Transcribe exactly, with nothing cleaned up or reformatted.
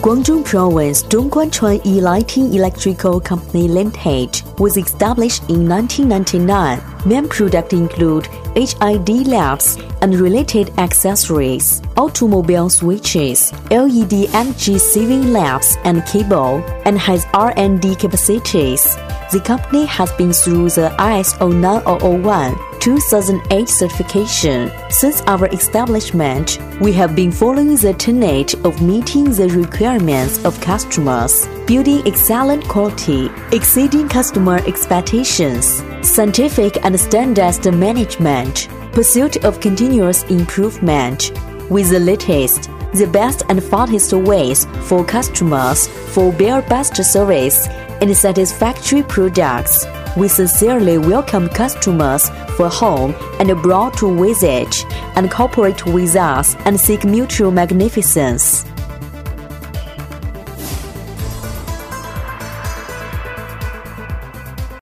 Guangdong Province Dongguanchuan E-Lighting Electrical Company Limited was established in nineteen ninety-nine. Main products include H I D lamps and related accessories, automobile switches, L E D energy saving lamps and cable, and has R and D capacities. The company has been through the I S O nine thousand one two thousand eight certification. Since our establishment, we have been following the tenet of meeting the requirements of customers, building excellent quality, exceeding customer expectations, scientific and standardized management, pursuit of continuous improvement, with the latest, the best and fastest ways for customers for their best service and satisfactory products. We sincerely welcome customers for home and abroad to visit and cooperate with us and seek mutual magnificence.